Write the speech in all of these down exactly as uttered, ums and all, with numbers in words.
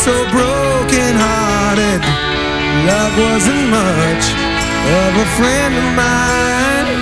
so broken hearted. Love wasn't much of a friend of mine.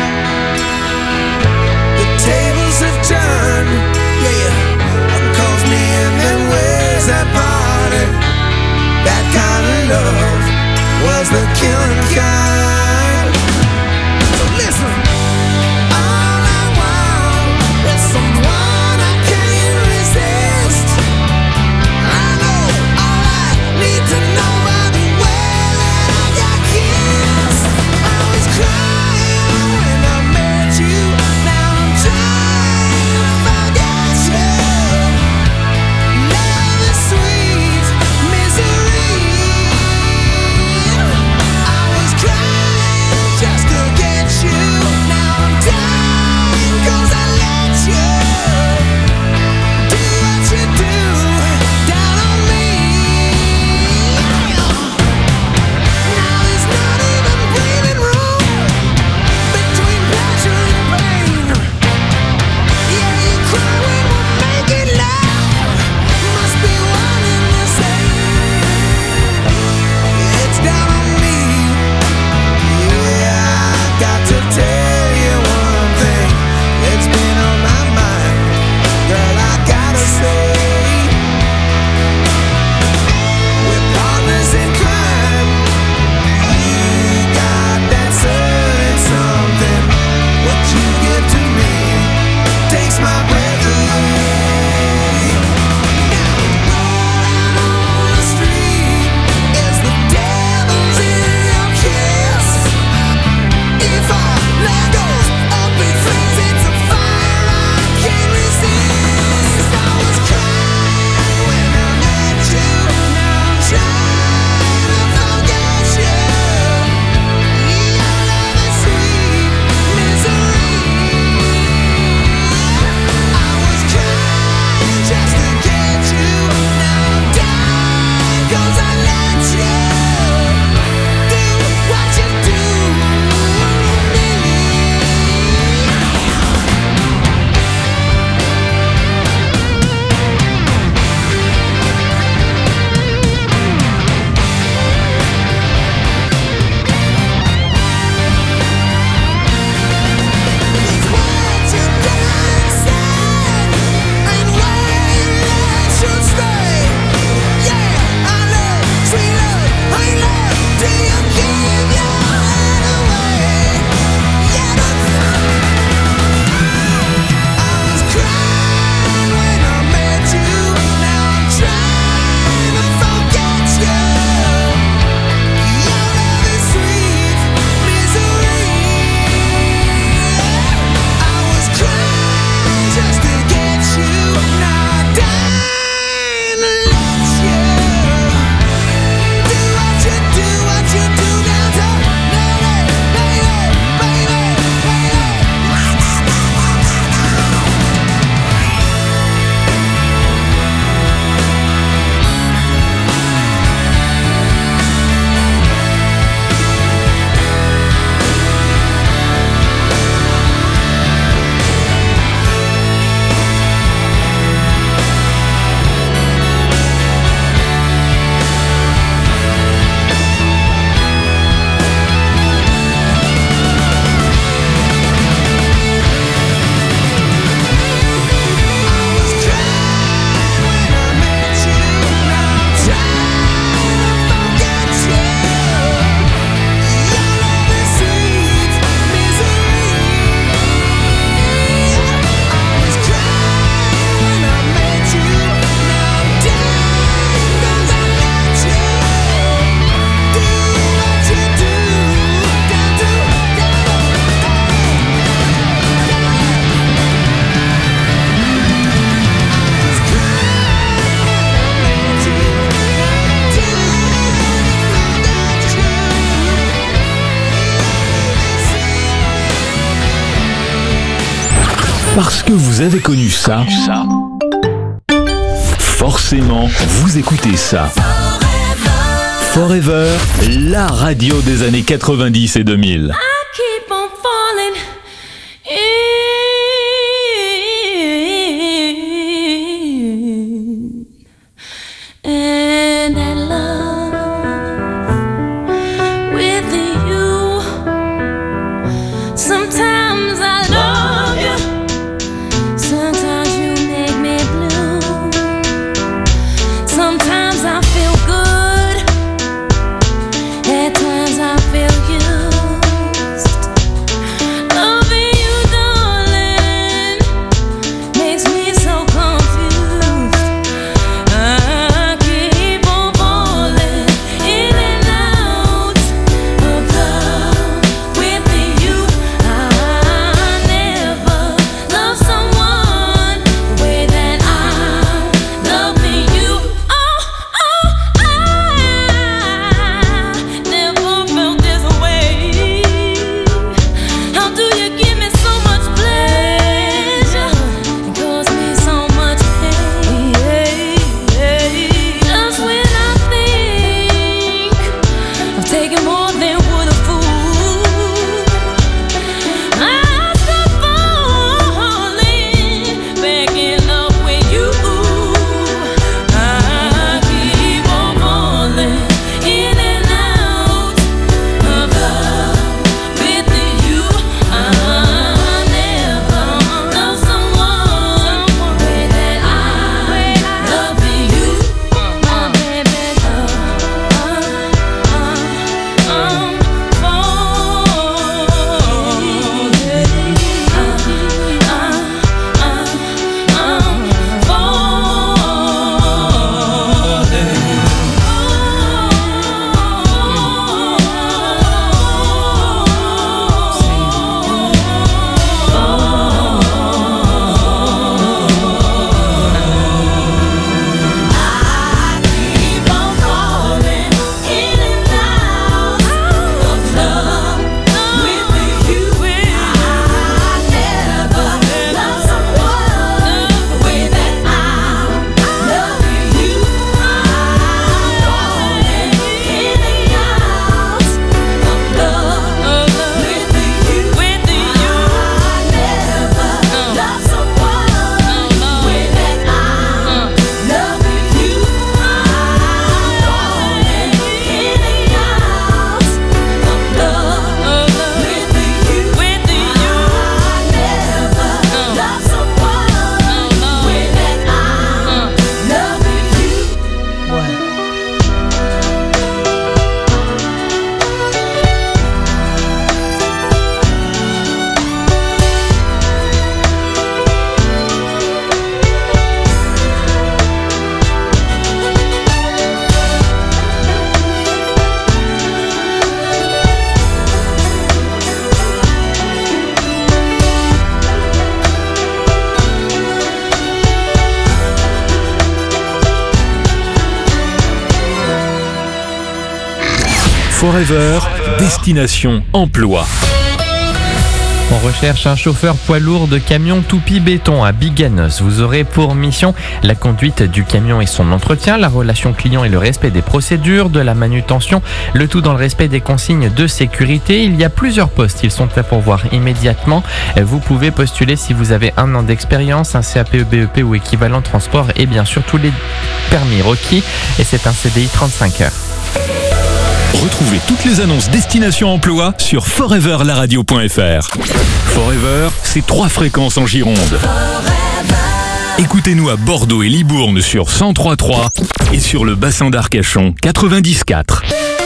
The tables have turned, yeah. One calls me and then where's that party? That kind of love was the killing kind. So listen, all I want is someone I can't resist. I know all I need to know by the way that I got kissed. I was crying when I met you. Now I'm trying to forget you. Love is sweet misery. I was crying just to get you. Now I'm dying 'cause I let you do what you do down on me. Now there's not even breathing room between pleasure and pain. Yeah, you cry when we're making love. Must be one and the same. It's down on me. Yeah, I got to tell you one thing. It's been on my mind, girl. I gotta say, we're partners in crime. You got that certain something. What you give to me takes my breath away. Now rolling on the street is the devil's in your kiss. If our love goes up in flames, it's a fire I can't resist. I was crying when I met you. Now I'm trying to forget you. Your love is sweet misery. I was crying just to get you. Now I'm dying 'cause I let you do what you do to me. These words you done said ain't where love should stay. Yeah, I love, sweet love, ain't love till you give your heart away. Yeah, but I was crying when I met you. Now I'm trying to forget you. Your love is sweet misery. I was crying just to get you. Now I'm dying to let you do what you do, what you do now to baby, baby, baby, Parce que vous avez connu ça, ça. Forcément, vous écoutez ça. Forever, la radio des années quatre-vingt-dix et deux mille. I keep on falling in. Forever, destination emploi. On recherche un chauffeur poids lourd de camion toupie béton à Biganos. Vous aurez pour mission la conduite du camion et son entretien, la relation client et le respect des procédures, de la manutention, le tout dans le respect des consignes de sécurité. Il y a plusieurs postes, ils sont à pourvoir immédiatement. Vous pouvez postuler si vous avez un an d'expérience, un C A P E B E P ou équivalent transport et bien sûr tous les permis requis. Et c'est un C D I trente-cinq heures. Retrouvez toutes les annonces Destination Emploi sur forever la radio point f r. Forever, c'est trois fréquences en Gironde. Écoutez-nous à Bordeaux et Libourne sur cent trois virgule trois et sur le bassin d'Arcachon quatre-vingt-dix virgule quatre.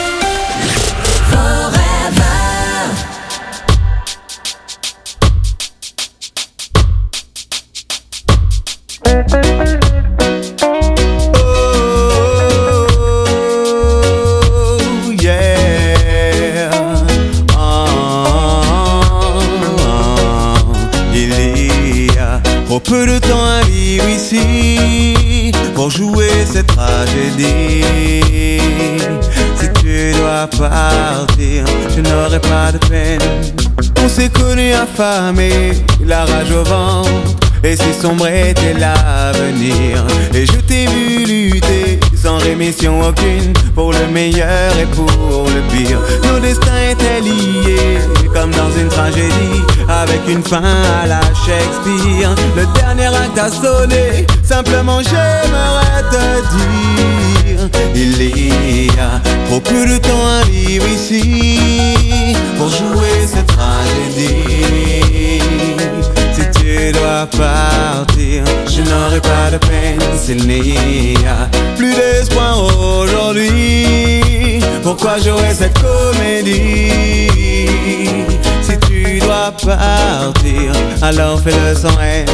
Trop peu de temps à vivre ici pour jouer cette tragédie. Si tu dois partir, je n'aurai pas de peine. On s'est connus affamés, la rage au ventre, et si sombre était l'avenir. Et je t'ai vu lutter sans rémission aucune pour le meilleur et pour le pire. Nos destins étaient liés comme dans une tragédie, avec une fin à la Shakespeare. Le dernier acte a sonné, simplement j'aimerais te dire, il y a trop peu de temps à vivre ici pour jouer cette tragédie. Si tu dois partir, je n'aurai pas de peine. S'il n'y a plus d'espoir aujourd'hui, pourquoi jouer cette comédie? Si tu dois partir, alors fais-le sans haine.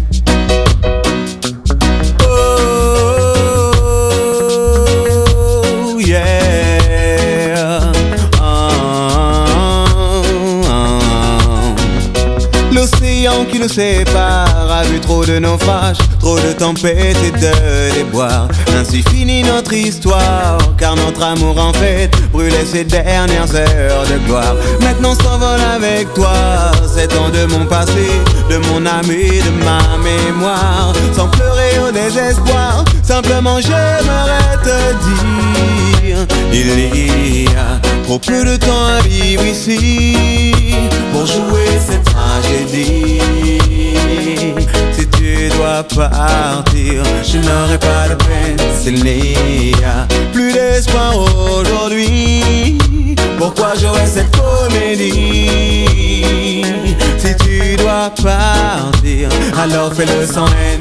Oh, yeah. Oh, oh. L'océan qui nous sépare a vu trop de naufrages, trop de tempêtes et de déboires. Ainsi finit notre histoire, car notre amour en fait brûlait ses dernières heures de gloire. Maintenant s'envole avec toi sept ans de mon passé, de mon âme et de ma mémoire. Sans pleurer au désespoir, simplement j'aimerais te dire, il y a trop peu de temps à vivre ici pour jouer cette tragédie. Si tu dois partir, je n'aurai pas de peine. S'il n'y a plus d'espoir aujourd'hui, pourquoi jouer cette comédie? Si tu dois partir, alors fais-le sans haine.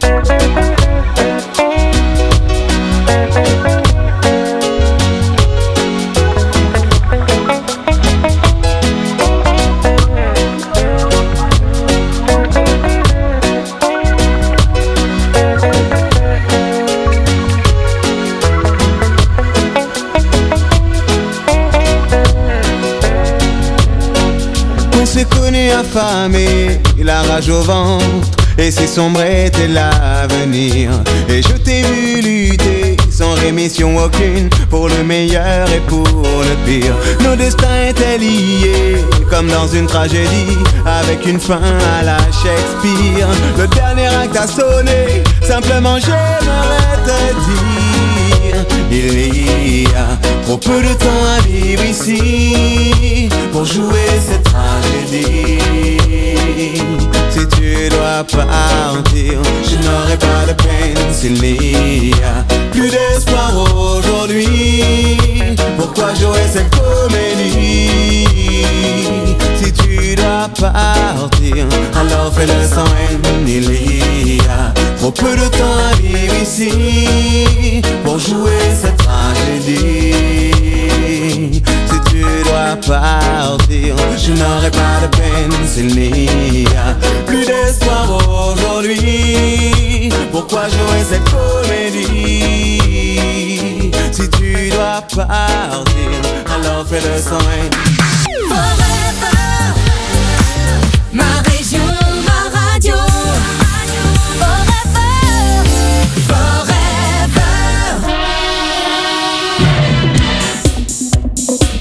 On s'est connus affamés, la rage au ventre, et si sombre était l'avenir. Et je t'ai vu lutter sans rémission aucune pour le meilleur et pour le pire. Nos destins étaient liés comme dans une tragédie, avec une fin à la Shakespeare. Le dernier acte a sonné, simplement j'aimerais te dire, il y a trop peu de temps à vivre ici pour jouer cette tragédie. Si tu dois partir, je n'aurai pas de peine. S'il n'y a plus d'espoir aujourd'hui, pourquoi jouer cette comédie? Si tu dois partir, alors fais-le sans haine. Il y a trop peu de temps à vivre ici pour jouer cette tragédie. Si tu dois partir, je n'aurai pas de peine. S'il n'y a plus d'espoir aujourd'hui, pourquoi jouer cette comédie? Si tu dois partir, alors fais-le sans haine. Forever, ma région, ma radio. Forever, forever.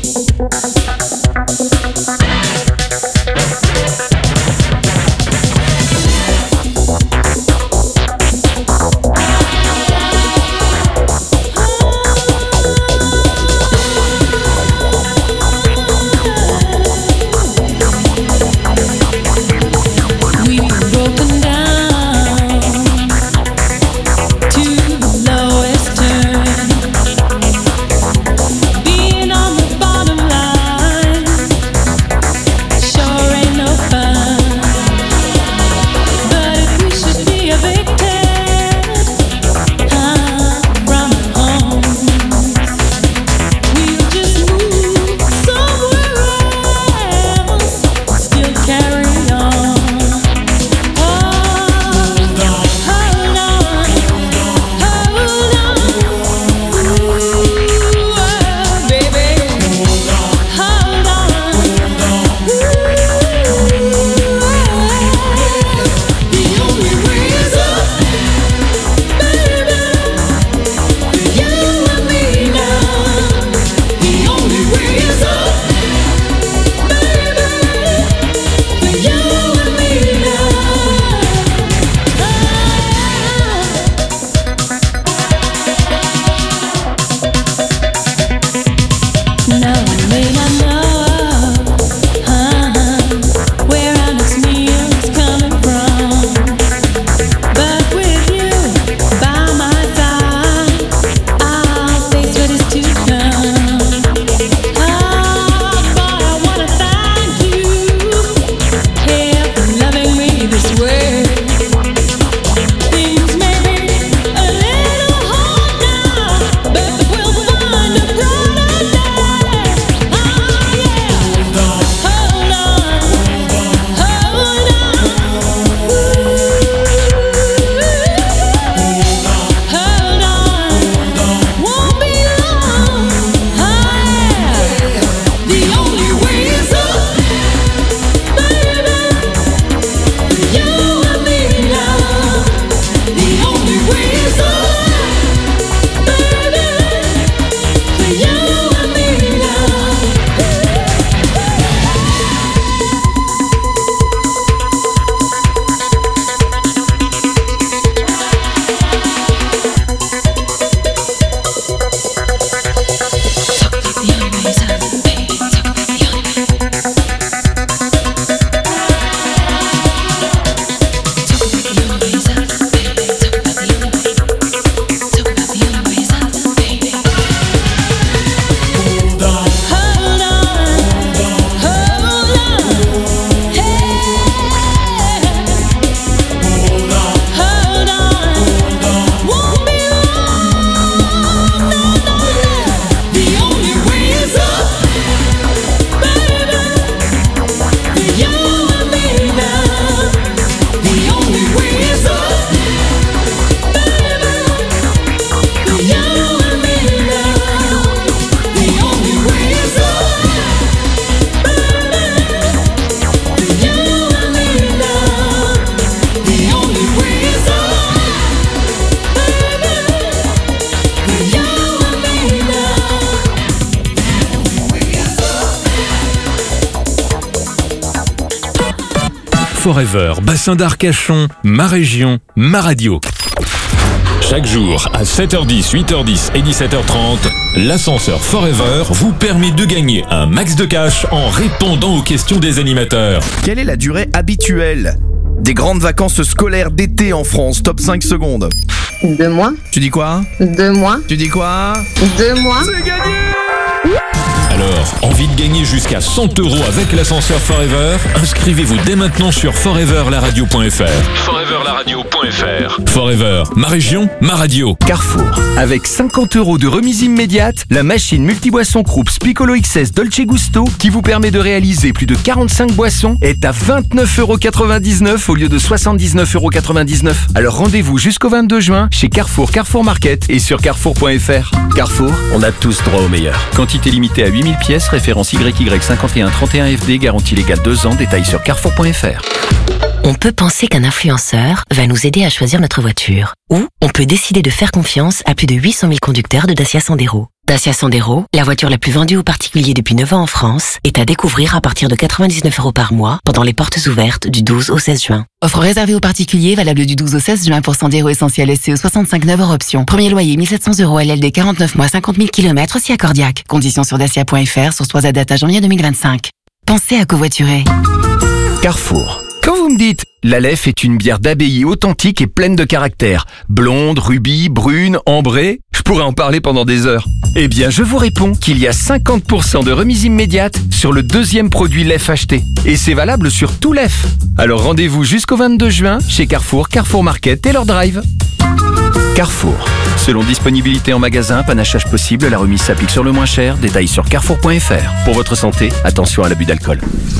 Forever, bassin d'Arcachon, ma région, ma radio. Chaque jour, à sept heures dix, huit heures dix et dix-sept heures trente, l'ascenseur Forever vous permet de gagner un max de cash en répondant aux questions des animateurs. Quelle est la durée habituelle des grandes vacances scolaires d'été en France? Top cinq secondes. Deux mois. Tu dis quoi? Deux mois. Tu dis quoi? Deux mois. C'est gagné! Alors, envie de gagner jusqu'à cent euros avec l'ascenseur Forever? Inscrivez-vous dès maintenant sur forever la radio point f r. forever la radio point f r. Forever, ma région, ma radio. Carrefour. Avec cinquante euros de remise immédiate, la machine multiboisson Krups Piccolo X S Dolce Gusto, qui vous permet de réaliser plus de quarante-cinq boissons, est à vingt-neuf euros quatre-vingt-dix-neuf au lieu de soixante-dix-neuf euros quatre-vingt-dix-neuf. Alors rendez-vous jusqu'au vingt-deux juin chez Carrefour, Carrefour Market et sur carrefour point f r. Carrefour, on a tous droit au meilleur. Quantité limitée à huit mille pièces, référence Y Y cinquante et un trente et un F D, garantie légale deux ans, détail sur carrefour point f r. On peut penser qu'un influenceur va nous aider à choisir notre voiture. Ou on peut décider de faire confiance à plus de huit cent mille conducteurs de Dacia Sandero. Dacia Sandero, la voiture la plus vendue aux particuliers depuis neuf ans en France, est à découvrir à partir de quatre-vingt-dix-neuf euros par mois pendant les portes ouvertes du douze au seize juin. Offre réservée aux particuliers, valable du douze au seize juin pour Sandero Essentiel S C E soixante-cinq neuf hors option. Premier loyer mille sept cents euros L L D quarante-neuf mois cinquante mille kilomètres si accordiaque. Conditions sur dacia point f r, sur trois à date à janvier deux mille vingt-cinq. Pensez à covoiturer. Carrefour. Quand vous me dites « l'Aleph est une bière d'abbaye authentique et pleine de caractère, blonde, rubis, brune, ambrée », je pourrais en parler pendant des heures. Eh bien, je vous réponds qu'il y a cinquante pour cent de remise immédiate sur le deuxième produit Lef acheté. Et c'est valable sur tout Lef. Alors rendez-vous jusqu'au vingt-deux juin chez Carrefour, Carrefour Market et leur drive. Carrefour. Selon disponibilité en magasin, panachage possible, la remise s'applique sur le moins cher. Détails sur carrefour point f r. Pour votre santé, attention à l'abus d'alcool.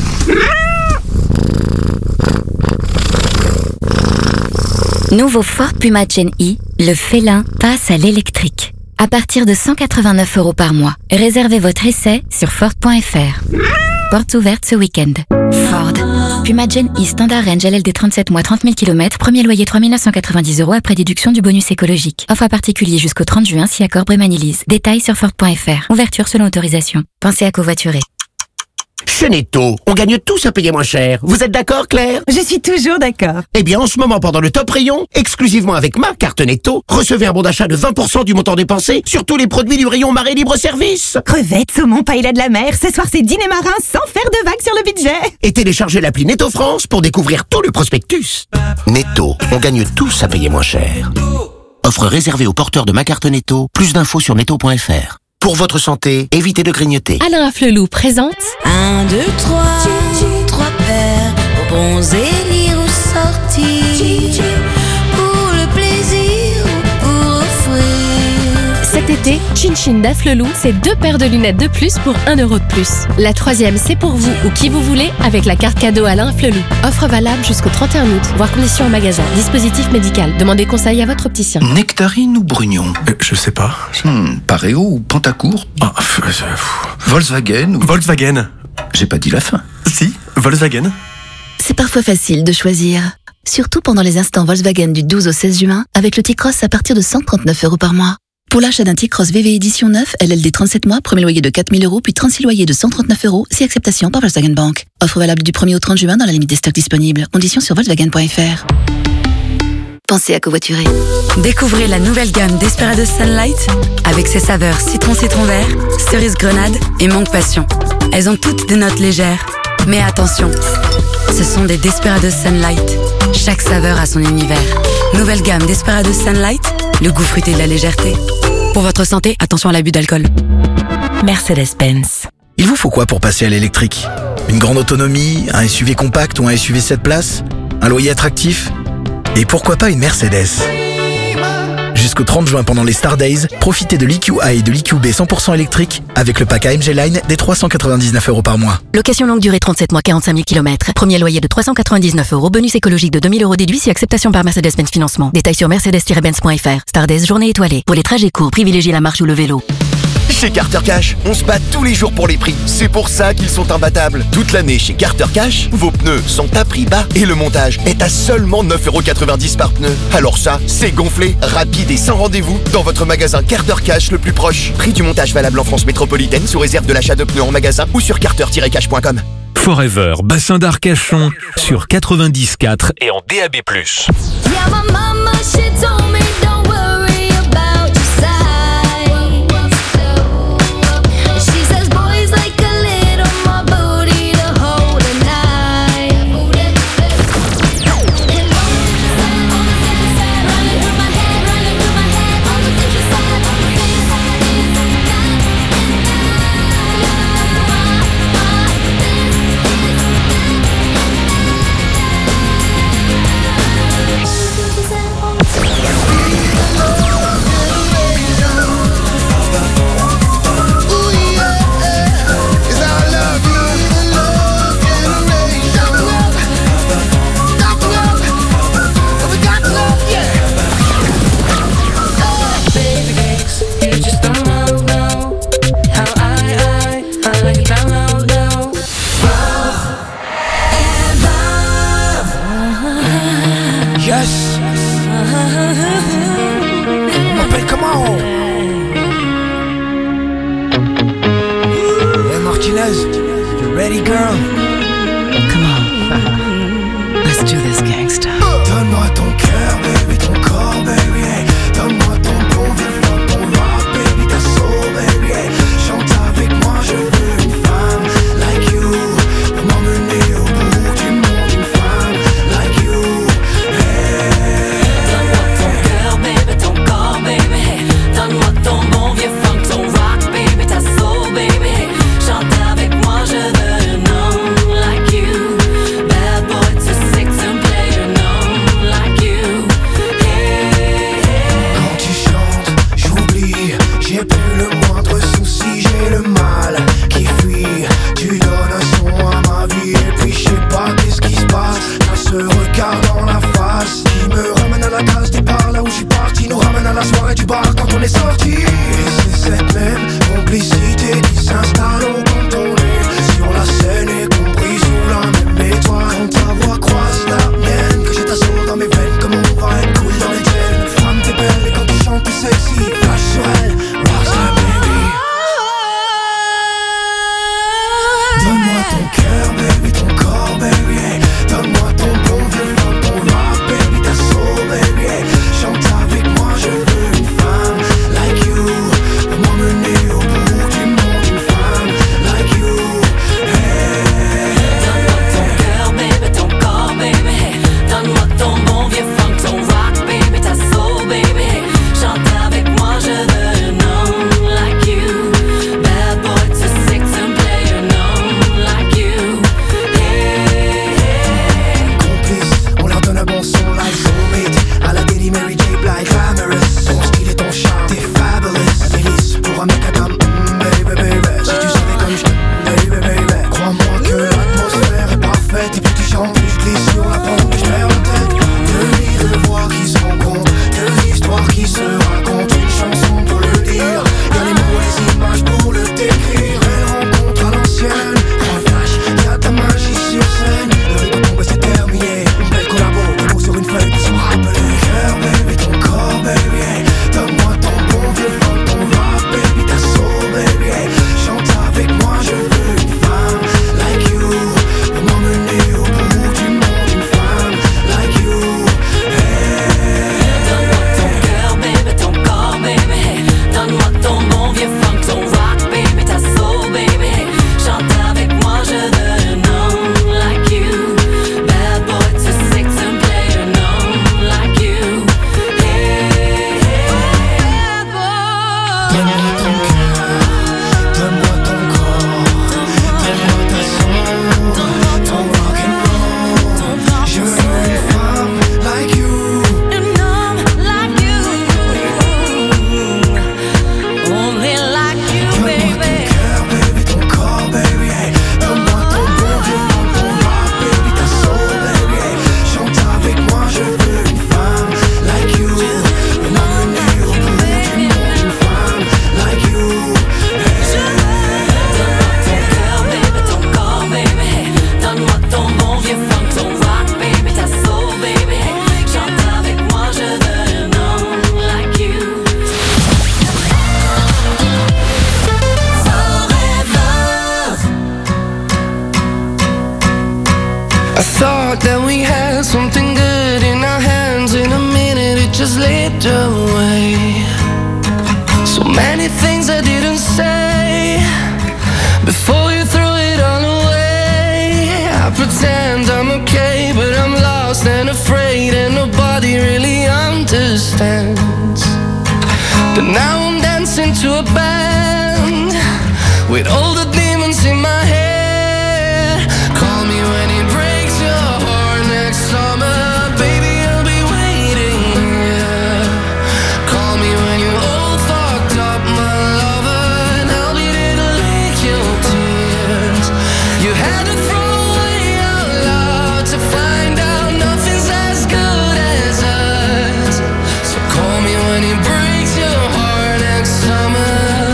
Nouveau Ford Puma Gen E, le félin passe à l'électrique. À partir de cent quatre-vingt-neuf euros par mois. Réservez votre essai sur ford point f r. Portes ouvertes ce week-end. Ford. Puma Gen E Standard Range L L D trente-sept mois trente mille kilomètres. Premier loyer trois mille neuf cent quatre-vingt-dix euros après déduction du bonus écologique. Offre à particulier jusqu'au trente juin si accord Brémanilise. Détails sur ford point f r. Ouverture selon autorisation. Pensez à covoiturer. Chez Netto, on gagne tous à payer moins cher. Vous êtes d'accord, Claire? Je suis toujours d'accord. Eh bien, en ce moment, pendant le top rayon, exclusivement avec ma carte Netto, recevez un bon d'achat de vingt pour cent du montant dépensé sur tous les produits du rayon marée libre-service. Crevettes, saumon, paella de la mer, ce soir c'est dîner marin sans faire de vagues sur le budget. Et téléchargez l'appli Netto France pour découvrir tout le prospectus. Netto, on gagne tous à payer moins cher. Offre réservée aux porteurs de ma carte Netto. Plus d'infos sur netto point f r. Pour votre santé, évitez de grignoter. Alain Afflelou présente Un, deux, trois, trois paires aux bons élire ou sortir. Pour le plaisir ou pour offrir. cet été, Chin Chin d'Afflelou, c'est deux paires de lunettes de plus pour un euro de plus. La troisième, c'est pour vous ou qui vous voulez avec la carte cadeau Alain Afflelou. Offre valable jusqu'au trente et un août, voire conditions en magasin. Dispositif médical. Demandez conseil à votre opticien. Nectarine ou Brugnon euh, Je sais pas. Hmm, Pareo ou Pantacourt ah, euh, Volkswagen ou... Volkswagen. J'ai pas dit la fin. Si, Volkswagen. C'est parfois facile de choisir. Surtout pendant les instants Volkswagen du douze au seize juin, avec le T-Cross à partir de cent trente-neuf euros par mois. Pour l'achat d'un T-Cross V V édition neuf, L L D trente-sept mois, premier loyer de quatre mille euros, puis trente-six loyers de cent trente-neuf euros, si acceptation par Volkswagen Bank. Offre valable du premier au trente juin dans la limite des stocks disponibles. Conditions sur volkswagen point f r. Pensez à covoiturer. Découvrez la nouvelle gamme Desperados Sunlight avec ses saveurs citron citron vert, cerise grenade et mangue passion. Elles ont toutes des notes légères. Mais attention, ce sont des Desperados Sunlight. Chaque saveur a son univers. Nouvelle gamme Desperados Sunlight, le goût fruité de la légèreté. Pour votre santé, attention à l'abus d'alcool. Mercedes-Benz. Il vous faut quoi pour passer à l'électrique? Une grande autonomie, un S U V compact ou un S U V sept places? Un loyer attractif? Et pourquoi pas une Mercedes? Jusqu'au trente juin pendant les Star Days, profitez de l'E Q A et de l'E Q B cent pour cent électrique avec le pack A M G Line des trois cent quatre-vingt-dix-neuf euros par mois. Location longue durée trente-sept mois, quarante-cinq mille kilomètres. Premier loyer de trois cent quatre-vingt-dix-neuf euros. Bonus écologique de deux mille euros déduit si acceptation par Mercedes-Benz Financement. Détails sur mercedes tiret benz point f r. Star Days, journée étoilée. Pour les trajets courts, privilégiez la marche ou le vélo. Chez Carter Cash, on se bat tous les jours pour les prix. C'est pour ça qu'ils sont imbattables. Toute l'année chez Carter Cash, vos pneus sont à prix bas et le montage est à seulement neuf euros quatre-vingt-dix par pneu. Alors ça, c'est gonflé, rapide et sans rendez-vous dans votre magasin Carter Cash le plus proche. Prix du montage valable en France métropolitaine sous réserve de l'achat de pneus en magasin ou sur carter tiret cash point com. Forever, bassin d'Arcachon, sur quatre-vingt-dix virgule quatre et en D A B plus. Yeah, my mama, she told me don't worry about your size. She says boys like a little more booty to hold a knife. And all the things you said, all the things you said, running through my head, running through my head, all the things you said, all the things you Yes. M'appelle comment? Hey Martinez, you ready girl? Come on. Let's do this, gangsta. Donne-moi ton cœur, baby, ton corps, baby. Hey. Donne-moi ton bon vivant, ton rock, baby, ta soul, baby. Hey. Chante avec moi, je veux une femme like you. Pour m'emmener au bout du monde, une femme like you. Donne-moi ton cœur, baby, ton corps, baby. Donne-moi ton bon vieux funk, ton rock, baby, ta soul, baby. Chante avec moi, je veux un homme like you. Bad boy to six and play an homme like you. Hey, hey. Quand tu chantes, j'oublie, j'ai plus le moindre souci, j'ai le mal qui fuit. Tu donnes un son à ma vie et puis je sais pas qu'est-ce qui se passe. T'as ce regard dans la face qui me ramène à la case départ, là où je suis parti, nous ramène à la soirée du bar quand on est sorti. Et c'est cette même complicité qui s'installe au quand on est sur la scène et compris sous la même étoile. Quand ta voix croise la mienne, que j'ai ta soul dans mes veines, comme on va être cool dans les tiennes. Femme t'es belle et quand tu chantes t'es sexy, flash sur elle, rockstar baby. Donne-moi ton cœur baby, ton corps baby, hey. Donne-moi ton bon vieux funk, ton rock baby, ta soul baby, hey. Chante avec moi, je veux une femme like you. Pour m'emmener au bout du monde, une femme like you. Hey. Donne-moi ton cœur, baby, ton corps, baby. Donne-moi ton thought that we had something good in our hands. In a minute it just slipped away. So many things I didn't say before you threw it all away. I pretend I'm okay, but I'm lost and afraid, and nobody really understands. But now I'm dancing to a band with all the demons in my head. Call me when it breaks your heart next summer, baby, I'll be waiting, yeah. Call me when you're all fucked up, my lover, and I'll be there to lick your tears. You had to throw away our love to find out nothing's as good as us. So call me when it breaks your heart next summer.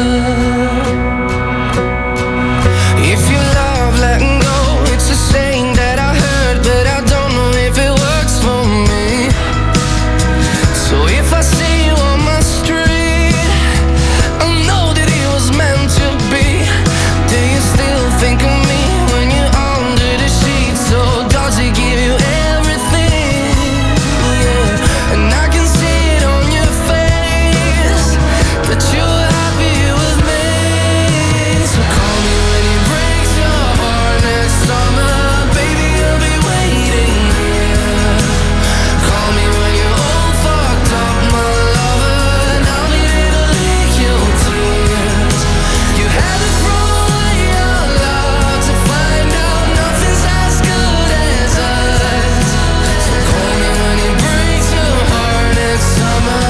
If you love letting go, it's a saying that I heard, but I don't know if it works for me. So if I see you on my street, I know that it was meant to be. Do you still think of me when you're under the sheets? Or does it give you everything? Yeah, and I can see it on your face that you're happy with me. So call me when it breaks your heart next summer, baby, I'll be waiting here. Call me when you're all fucked up, my lover, and I'll be there to lick your tears. You had to throw away your love to find out nothing's as good as us. So call me when it breaks your heart next summer.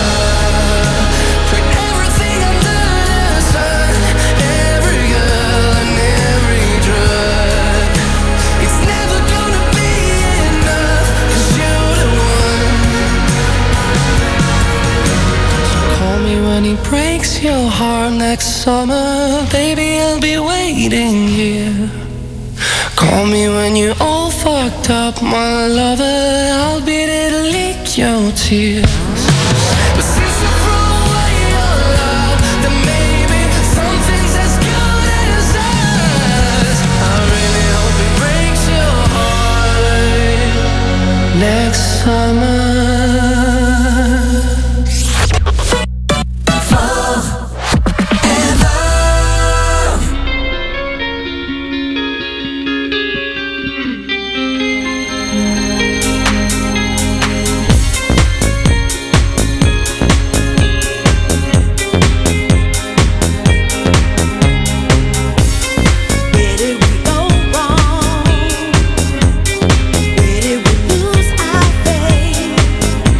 Put everything under the sun, every girl and every drug. It's never gonna be enough, 'cause you're the one. So call me when he breaks your heart next summer, baby, I'll be waiting here. Call me when you're all fucked up, my lover, I'll be there to lick your tears. But since you threw away your love, then maybe something's as good as us. I really hope it breaks your heart next summer. Where did we go wrong? Where did we lose our faith?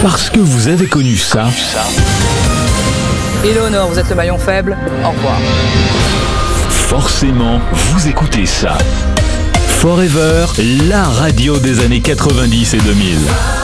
Parce que vous avez connu ça. Éléonore, vous êtes le maillon faible. Au revoir. Forcément, vous écoutez ça. Forever, la radio des années quatre-vingt-dix et deux mille.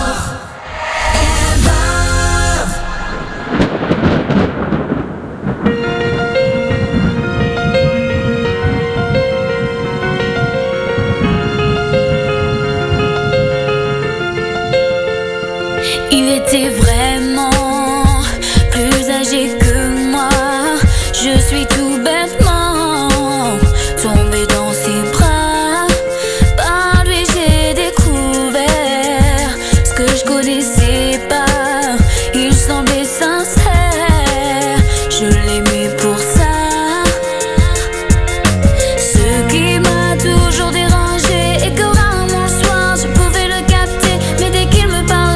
Il était vraiment plus âgé que moi. Je suis tout bêtement tombée dans ses bras. Par lui j'ai découvert ce que je connaissais pas. Il semblait sincère, je l'aimais pour ça. Ce qui m'a toujours dérangé et que rarement le soir je pouvais le capter. Mais dès qu'il me parlait,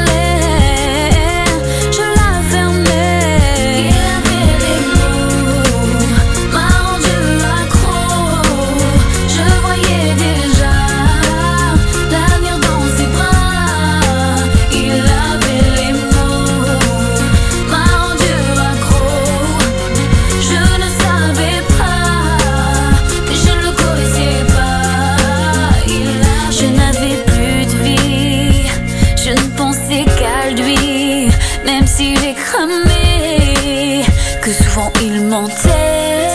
que souvent il mentait.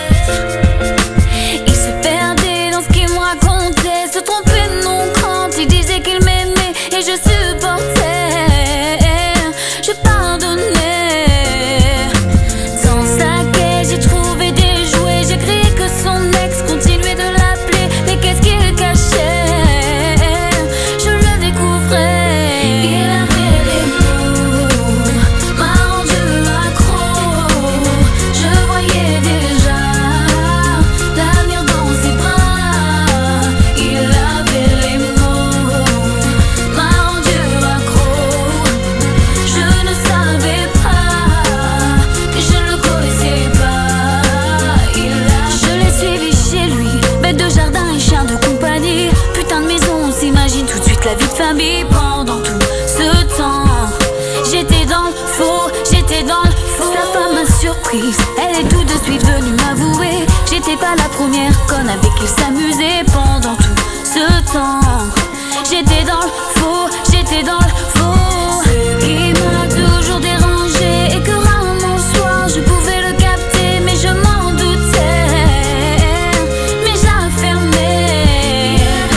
Il se perdait dans ce qu'il me racontait, se trompait de nom quand il disait qu'il m'aimait. Et je supportais, je pardonnais. Dans sa caisse j'ai trouvé des jouets, j'ai crié que son ex continuait de l'appeler. Mais qu'est-ce qu'il cachait? Je le découvrais. Il avait les mots, m'a rendu accro. Je voyais déjà l'avenir dans ses bras. Il avait les mots, m'a rendu accro. Je ne savais pas que je ne le connaissais pas. Il a... Je l'ai suivi chez lui, bête de jardin et chien de compagnie. Putain de maison, on s'imagine tout de suite la vie de famille. Pendant tout ce temps, j'étais dans le faux, j'étais dans le faux. Sa femme m'a surprise, elle est tout de suite venue m'avouer. J'étais pas la première conne avec qui il s'amusait. Pendant tout ce temps, j'étais dans le faux, j'étais dans le faux. Ce qui m'a toujours dérangé et que rarement le soir je pouvais le capter. Mais je m'en doutais, mais j'affirmais.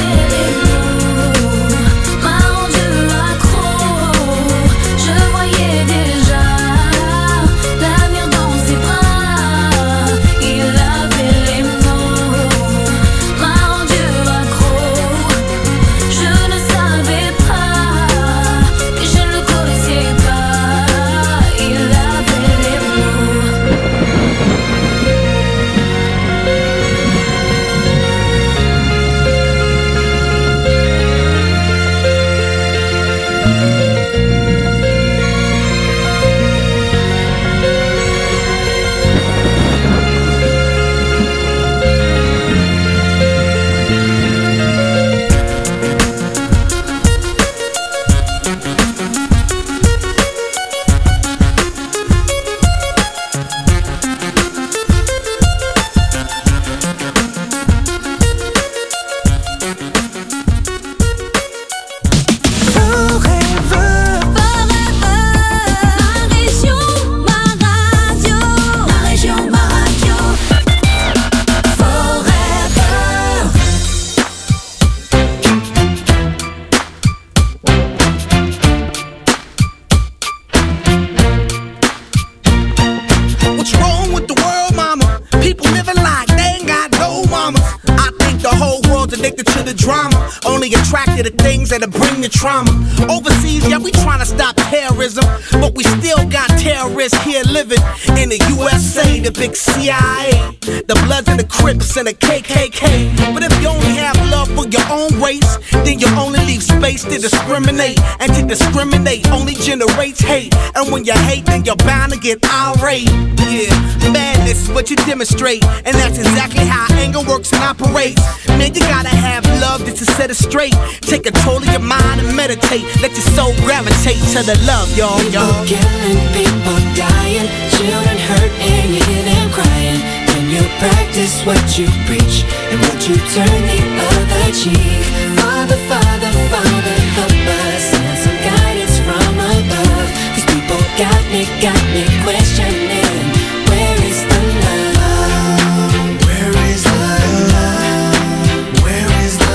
M'a rendu accro. Je voyais déjà l'avenir dans ses bras. Il avait les mots, m'a rendu accro. Je ne savais pas que je ne le connaissais pas. Il avait les mots. What's wrong with the world, mama? People living like they ain't got no mamas. I think the whole world's addicted to the drama, only attracted to things that'll bring the trauma. Overseas, yeah, we trying to stop terrorism, but we still got terrorists here living in the U S A, the big C I A, the Bloods and the Crips and the K K K. But if you only have love for your own race, then you only leave space to discriminate, and to discriminate only generates hate. And when you hate, then you're bound to get irate. Yeah, madness is what you demonstrate, and that's exactly how anger works and operates. Man, you gotta have love just to set it straight. Take control of your mind and meditate. Let your soul gravitate to the love, y'all. People killing, people dying, children hurt and you hear them crying. When you practice what you preach and what you turn the other cheek. Father, Father, Father, help us, send some guidance from above. These people got me, got me questioning, where is the love? Where is the love? Where is the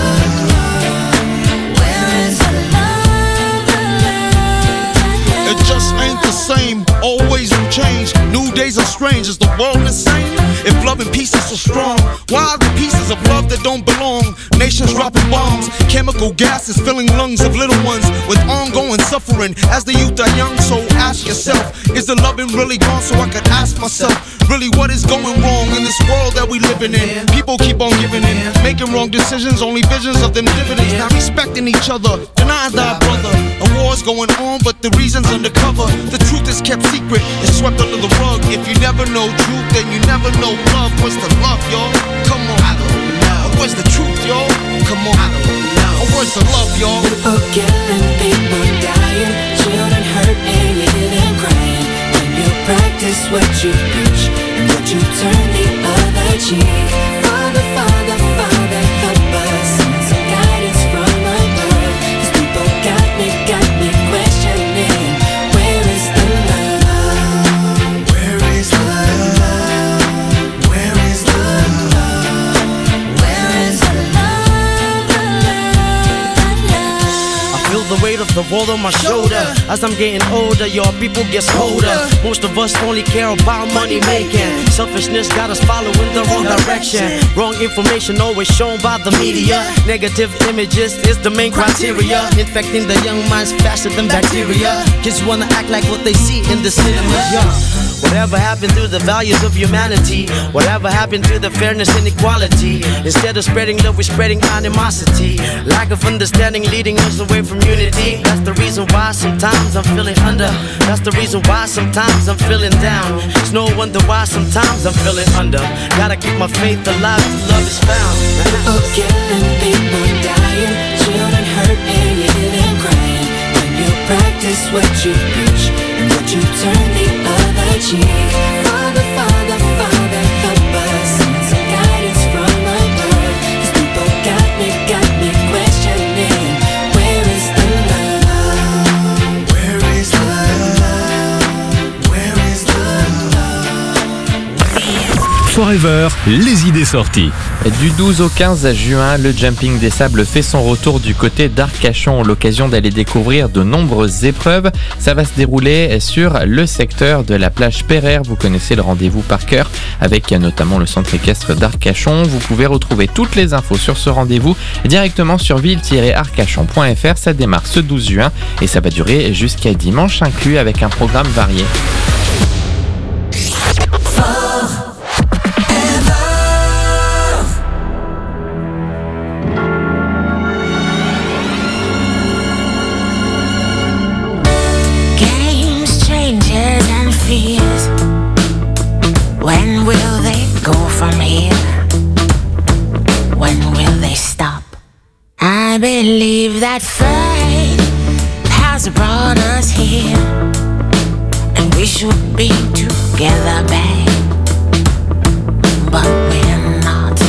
love? Where is the love? The love, the love? It just ain't the same, always in change. New days are strange, is the world insane? If love and peace is so strong, why are the pieces of love that don't belong? Nations dropping bombs, chemical gases filling lungs of little ones with ongoing suffering as the youth are young. So ask yourself, is the loving really gone? So I could ask myself, really what is going wrong in this world that we living in? People keep on giving in, making wrong decisions, only visions of them dividends. Not respecting each other, denying thy brother. A war's going on, but the reason's undercover. The truth is kept secret, it's swept under the rug. If you never know truth, then you never know love. Where's the love, y'all? Come on. I don't know. Where's the truth, y'all? Come on. I don't know. Where's the love, y'all? People killing, people dying, children hurt and you hear them crying. When you practice what you preach and what you turn the other cheek. Father, Father, Father, help us, send some guidance from above. These people got me, got me questioning, where is the love? Where is the love? Where is the love? Where is the love? The love, the love? I feel the weight of the world on my shoulder. As I'm getting older, your people get colder. Most of us only care about money making. Selfishness got us following the wrong direction. Wrong information always shown by the media. Negative images is the main criteria. Infecting the young minds faster than bacteria. Kids wanna act like what they see in the cinema. Yeah. Whatever happened to the values of humanity? Whatever happened to the fairness and equality? Instead of spreading love, we're spreading animosity. Lack of understanding leading us away from unity. That's the reason why sometimes I'm feeling under. That's the reason why sometimes I'm feeling down. It's no wonder why sometimes I'm feeling under. Gotta keep my faith alive till love is found. People killing, people dying, children hurt and you hear them crying. When you practice what you preach and what you turn the other cheek. Father, Father, Father, help us, send some guidance from above. These people got me, got me questioning, where is the love? Where is the love? Where is the love? Forever, les idées sorties. Du douze au quinze juin, le Jumping des Sables fait son retour du côté d'Arcachon. L'occasion d'aller découvrir de nombreuses épreuves. Ça va se dérouler sur le secteur de la plage Pereire. Vous connaissez le rendez-vous par cœur avec notamment le centre équestre d'Arcachon. Vous pouvez retrouver toutes les infos sur ce rendez-vous directement sur ville tiret arcachon point f r. Ça démarre ce douze juin et ça va durer jusqu'à dimanche inclus avec un programme varié. When will they go from here? When will they stop? I believe that fate has brought us here, and we should be together, babe, but we're not.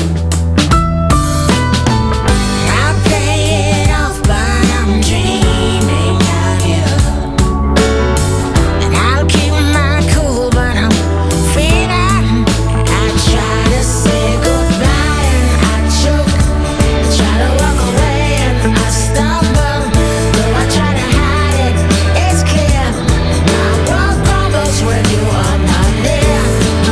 I play it off, but I'm dreaming of you, and I'll keep my cool, but I'm afraid I, I try to say goodbye and I choke, I try to walk away and I stumble, though I try to hide it, it's clear, my world crumbles when you are not there.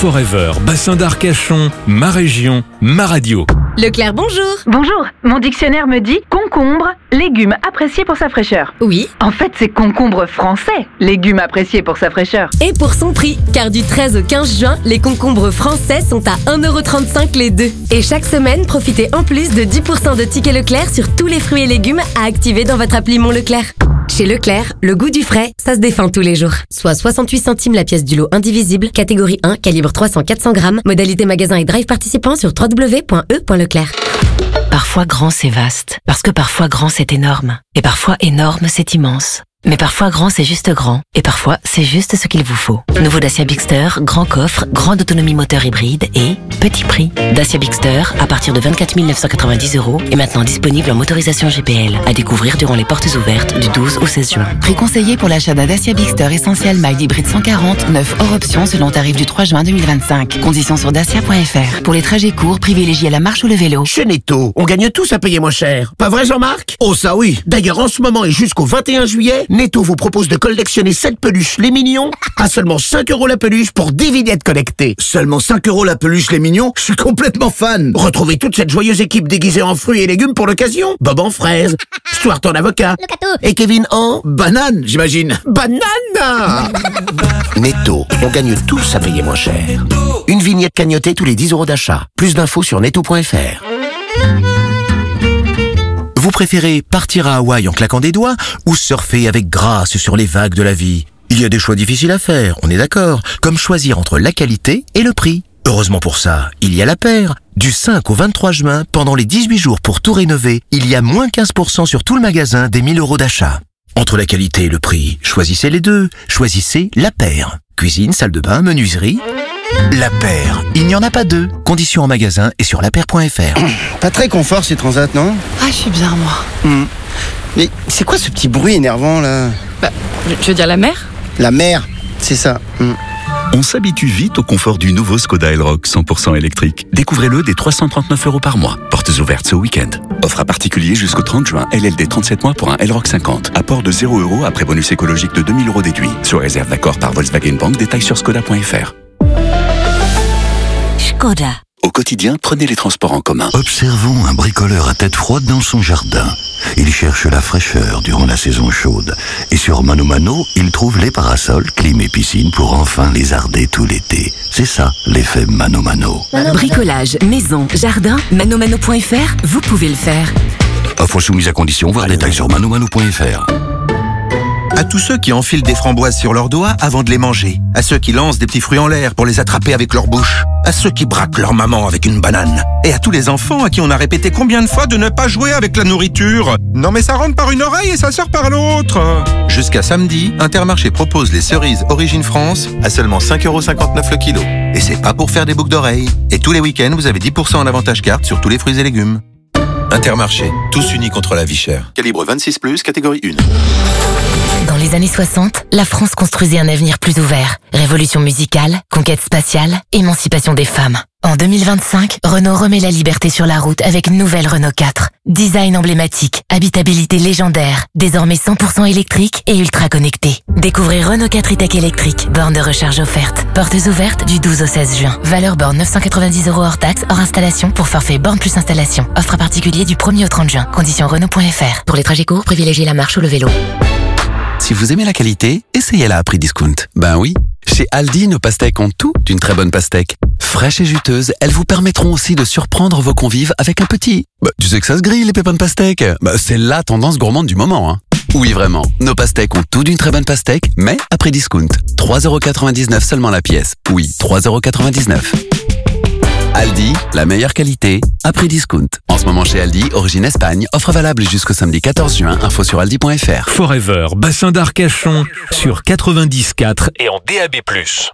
Forever, bassin d'Arcachon, ma région, ma radio. Leclerc, bonjour. Bonjour, mon dictionnaire me dit concombre, légume apprécié pour sa fraîcheur. Oui. En fait, c'est concombre français, légume apprécié pour sa fraîcheur. Et pour son prix, car du treize au quinze juin, les concombres français sont à un euro trente-cinq les deux. Et chaque semaine, profitez en plus de dix pour cent de tickets Leclerc sur tous les fruits et légumes à activer dans votre appli Mon Leclerc. Chez Leclerc, le goût du frais, ça se défend tous les jours. Soit soixante-huit centimes la pièce du lot indivisible, catégorie un, calibre trois cents à quatre cents grammes, modalité magasin et drive participant sur w w w point e point leclerc. Parfois grand c'est vaste, parce que parfois grand c'est énorme, et parfois énorme c'est immense. Mais parfois grand c'est juste grand, et parfois c'est juste ce qu'il vous faut. Nouveau Dacia Bigster, grand coffre, grande autonomie moteur hybride et petit prix. Dacia Bigster à partir de vingt-quatre mille neuf cent quatre-vingt-dix euros est maintenant disponible en motorisation G P L, à découvrir durant les portes ouvertes du douze au seize juin. Prix conseillé pour l'achat d'un Dacia Bigster Essentiel Mild Hybride cent quarante, neuf hors option selon tarif du trois juin deux mille vingt-cinq. Conditions sur dacia point f r. Pour les trajets courts, privilégiez la marche ou le vélo. Chez Netto, on gagne tous à payer moins cher. Pas vrai, Jean-Marc? Oh, ça oui. D'ailleurs, en ce moment et jusqu'au vingt et un juillet, Netto vous propose de collectionner sept peluches les mignons à seulement cinq euros la peluche pour dix vignettes connectées. Seulement cinq euros la peluche les mignons? Je suis complètement fan. Retrouvez toute cette joyeuse équipe déguisée en fruits et légumes pour l'occasion. Bob en fraise, Stuart en avocat, et Kevin en... banane, j'imagine. Banane. Netto, on gagne tous à payer moins cher. Une vignette cagnotée tous les dix euros d'achat. Plus d'infos sur netto point f r. Vous préférez partir à Hawaï en claquant des doigts ou surfer avec grâce sur les vagues de la vie? Il y a des choix difficiles à faire, on est d'accord, comme choisir entre la qualité et le prix. Heureusement pour ça, il y a La Paire. Du cinq au vingt-trois juin, pendant les dix-huit jours pour tout rénover, il y a moins quinze pour cent sur tout le magasin des mille euros d'achat. Entre la qualité et le prix, choisissez les deux. Choisissez La Paire. Cuisine, salle de bain, menuiserie... La Paire, il n'y en a pas deux. Conditions en magasin et sur la paire point f r. Pas très confort ces transats, non? Ah, je suis bien, moi. Mmh. Mais c'est quoi ce petit bruit énervant, là? Bah, tu veux dire la mer? La mer, c'est ça. Mmh. On s'habitue vite au confort du nouveau Skoda Elroq cent pour cent électrique. Découvrez-le dès trois cent trente-neuf euros par mois. Portes ouvertes ce week-end. Offre à particulier jusqu'au trente juin. L L D trente-sept mois pour un Elroq cinquante. Apport de zéro euros après bonus écologique de deux mille euros déduit. Sous réserve d'accord par Volkswagen Bank. Détails sur skoda point f r. Skoda. Au quotidien, prenez les transports en commun. Observons un bricoleur à tête froide dans son jardin. Il cherche la fraîcheur durant la saison chaude. Et sur Mano Mano, il trouve les parasols, clim et piscine pour enfin lézarder tout l'été. C'est ça, l'effet Mano Mano. Bricolage, maison, jardin, manomano point f r, vous pouvez le faire. Offre soumise à condition, voir détails sur manomano point f r. À tous ceux qui enfilent des framboises sur leurs doigts avant de les manger. À ceux qui lancent des petits fruits en l'air pour les attraper avec leur bouche. À ceux qui braquent leur maman avec une banane. Et à tous les enfants à qui on a répété combien de fois de ne pas jouer avec la nourriture. Non mais ça rentre par une oreille et ça sort par l'autre. Jusqu'à samedi, Intermarché propose les cerises Origine France à seulement cinq euros cinquante-neuf le kilo. Et c'est pas pour faire des boucles d'oreilles. Et tous les week-ends, vous avez dix pour cent en avantage carte sur tous les fruits et légumes. Intermarché, tous unis contre la vie chère. Calibre vingt-six plus, catégorie un. Dans les années soixante, la France construisait un avenir plus ouvert. Révolution musicale, conquête spatiale, émancipation des femmes. En deux mille vingt-cinq, Renault remet la liberté sur la route avec une nouvelle Renault quatre. Design emblématique, habitabilité légendaire, désormais cent pour cent électrique et ultra connecté. Découvrez Renault quatre e-tech électrique, borne de recharge offerte. Portes ouvertes du douze au seize juin. Valeur borne neuf cent quatre-vingt-dix euros hors taxe, hors installation pour forfait borne plus installation. Offre à particulier du premier au trente juin. Conditions Renault point f r. Pour les trajets courts, privilégiez la marche ou le vélo. Si vous aimez la qualité, essayez-la à prix discount. Ben oui, chez Aldi, nos pastèques ont tout d'une très bonne pastèque. Fraîches et juteuses, elles vous permettront aussi de surprendre vos convives avec un petit... Bah, tu sais que ça se grille, les pépins de pastèque. Bah, c'est la tendance gourmande du moment, hein. Oui, vraiment, nos pastèques ont tout d'une très bonne pastèque, mais à prix discount. trois euros quatre-vingt-dix-neuf seulement la pièce. Oui, trois euros quatre-vingt-dix-neuf. Aldi, la meilleure qualité, à prix discount. En ce moment chez Aldi, origine Espagne, offre valable jusqu'au samedi quatorze juin, info sur aldi point f r. Forever, bassin d'Arcachon, sur quatre-vingt-dix virgule quatre et en D A B plus.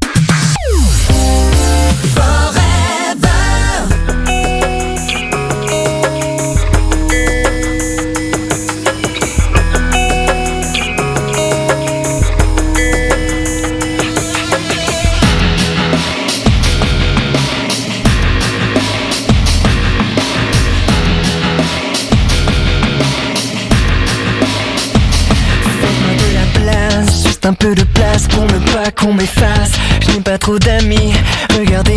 Un peu de place pour ne pas qu'on m'efface. Je n'ai pas trop d'amis, regardez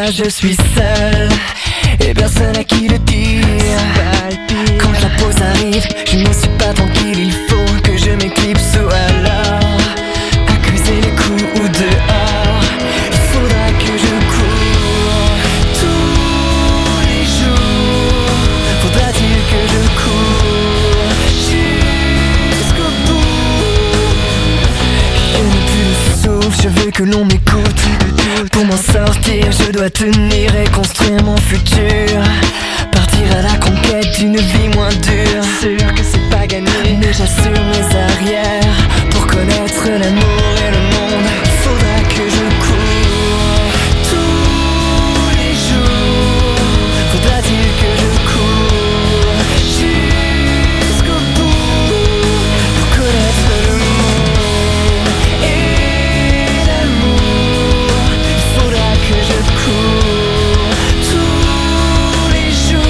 moi je suis seul et personne à qui le dire. Quand la pause arrive, je ne suis pas tranquille, il faut que je m'éclipse ou alors accuser les coups ou dehors. Il faudra que je cours tous les jours. Faudra-t-il que je cours jusqu'au bout? Je n'ai plus de souffle, je veux que l'on m'écoute. Pour m'en sortir, je dois tenir et construire mon futur. Partir à la conquête d'une vie moins dure. Sûr que c'est pas gagné, mais j'assure mes arrières. Pour connaître l'amour et le monde, il faudra que je cours tous les jours. Faudra-t-il que je cours jusqu'au bout pour connaître le monde et l'amour? Il faudra que je cours tous les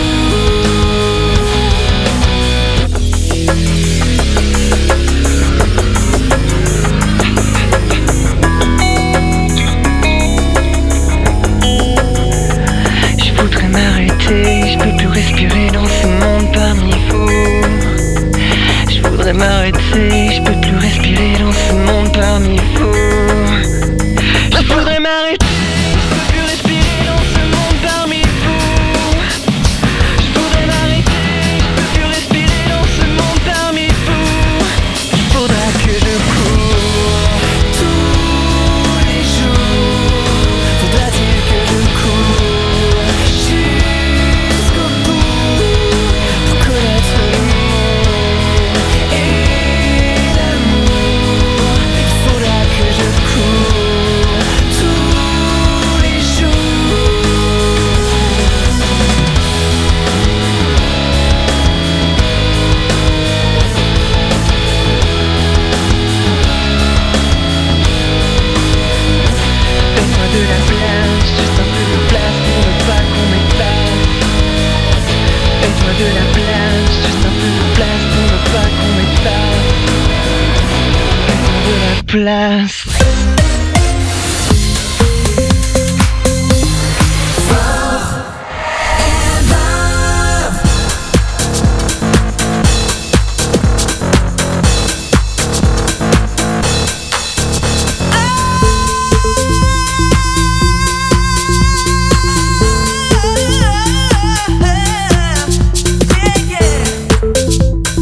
Je voudrais m'arrêter, je peux plus respirer dans ce monde parmi vous. Je voudrais m'arrêter, je peux plus respirer dans ce monde parmi vous. Je voudrais m'arrêter, je peux plus respirer dans ce monde parmi vous. Je voudrais m'arrêter, je peux plus respirer dans ce monde parmi vous. Il faudra que je cours tous les jours. Faudra-t-il que je cours jusqu'au bout pour connaître le monde et l'amour? Il faudra que je cours tous les jours. Fais-moi de la place, juste un peu de place pour ne pas qu'on m'efface. Fais-moi de la place, juste un peu de place pour ne pas qu'on m'efface. Fais-moi de la place.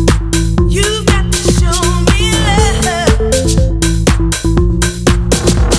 You've got to show me love.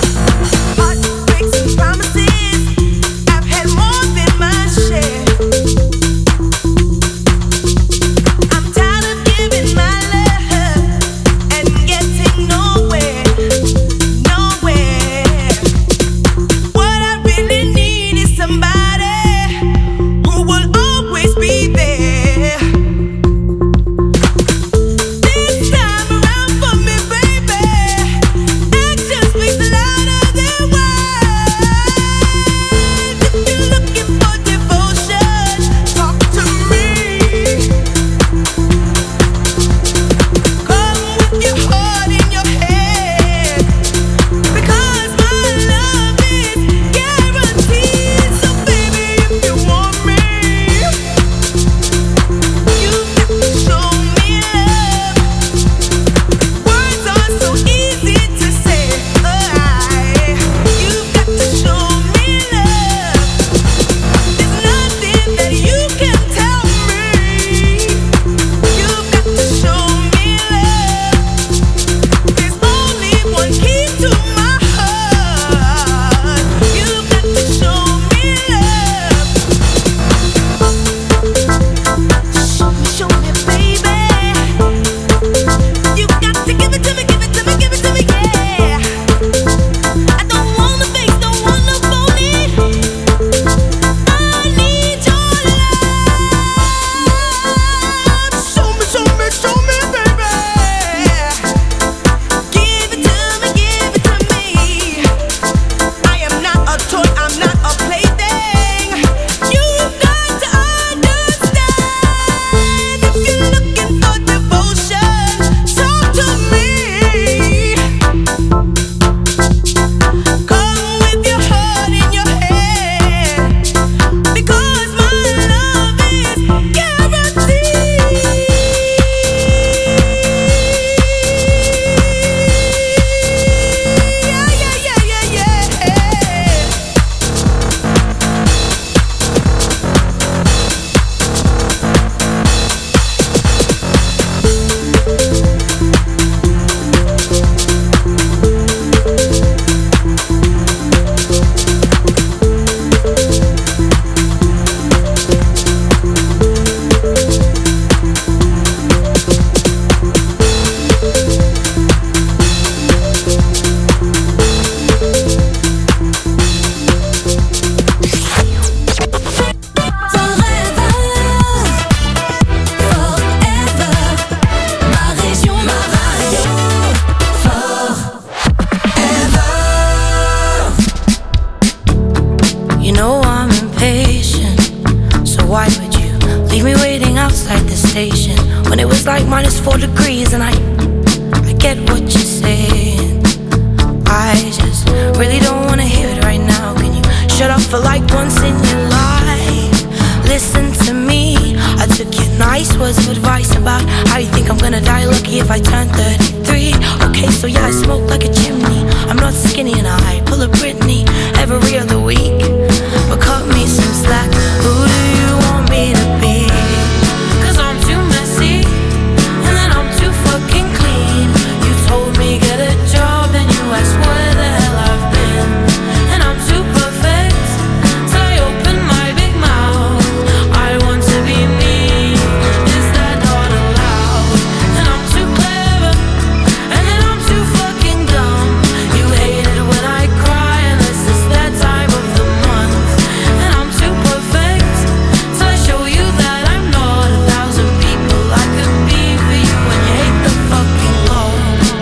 conversation when it was like minus four degrees, and I, I get what you're saying. I just really don't wanna hear it right now. Can you shut up for like once in your life? Listen to me. I took your nice words of advice about how you think I'm gonna die lucky if I turn thirty-three. Okay, so yeah, I smoke like a chimney. I'm not skinny and I pull a Britney every other week. But cut me some slack. Who do you want me to be? Cause I'm too messy, and then I'm too fucking clean. You told me get a job, then you asked where the hell I've been. And I'm too perfect, so I open my big mouth. I want to be me, is that not allowed? And I'm too clever, and then I'm too fucking dumb. You hate it when I cry, unless it's that time of the month. And I'm too perfect, so I show you that I'm not a thousand people I could be for you. And you hate the fucking Lord.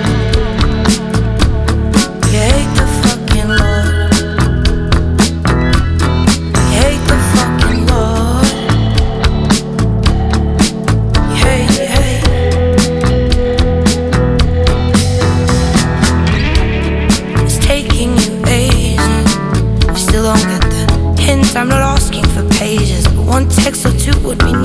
You hate the fucking Lord. You hate the fucking Lord. You hate, you hate. It's taking you ages. You still don't get the hint. I'm not asking for pages, but one text or two would be